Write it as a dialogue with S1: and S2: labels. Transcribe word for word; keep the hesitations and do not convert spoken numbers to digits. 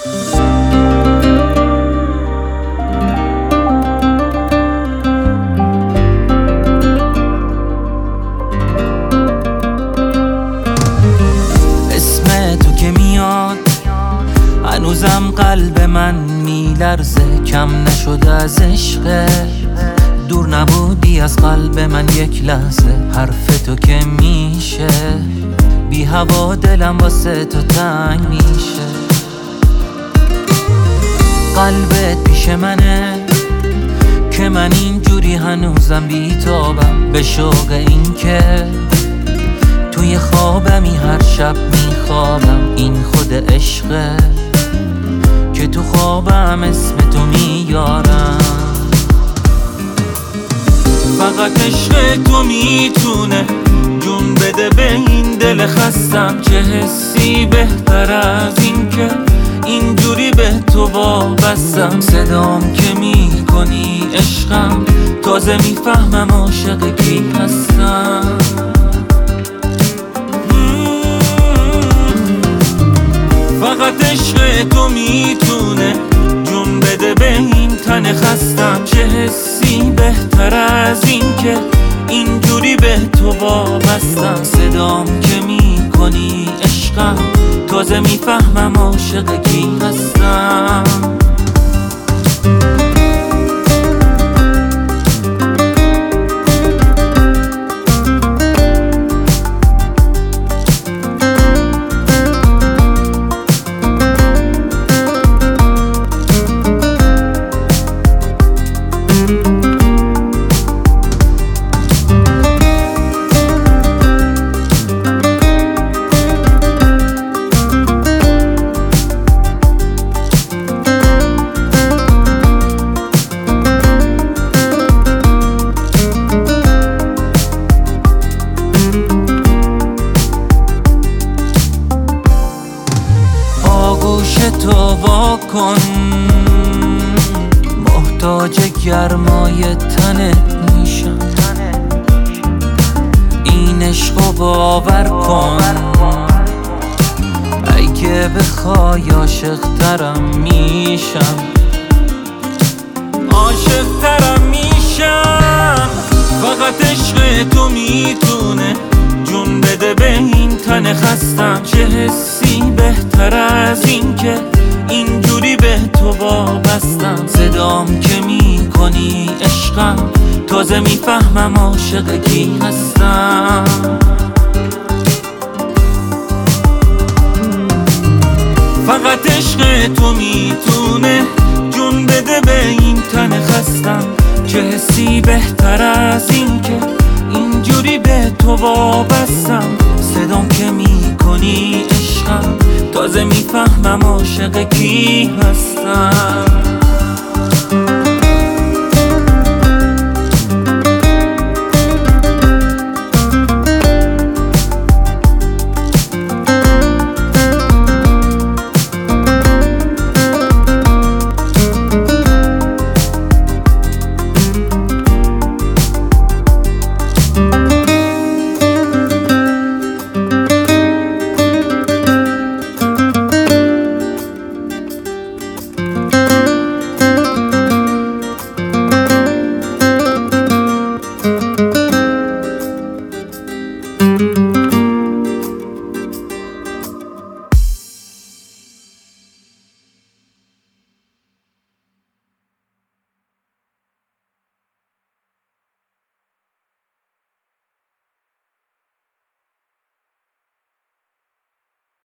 S1: اسم تو که میاد هنوزم قلب من میلرزه، کم نشده از عشق. دور نبودی از قلب من یک لحظه، حرف تو که میشه بی هوا دلم واسه تو تنگ میشه. قلبت پیش منه که من اینجوری هنوزم بیتابم، به شوق این که توی خوابمی هر شب میخوابم. این خود عشقه که تو خوابم اسم تو میارم. فقط عشق تو میتونه جون بده به این دل خستم. چه حسی بهتر از این که اینجوری به تو وابستم. صدام که میکنی عشقم، تازه میفهمم عاشق کی هستم. فقط عشق تو میتونه جون بده به این تن خستم. چه حسی بهتر از این که اینجوری به تو وابستم. صدام که میکنی عشقم، تازه میفهمم عاشق کی هستم. آغوش تو واکن، محتاج گرمای تنت میشم. این عشقو باور کن، اگه بخوای عاشق ترم میشم. عاشق ترم میشم. فقط عشق تو میتونه جون بده به این تن خستم. چه حسی بهتر از این که اینجوری به تو وابستم. صدام که میکنی عشقم، تازه میفهمم عاشق کی هستم. فقط عشق تو میتونه جون بده به این تن خستم. چه حسی بهتر از این که اینجوری به تو وابستم. صدام که میکنی عشقم، تازه میفهمم عاشق کی هستم.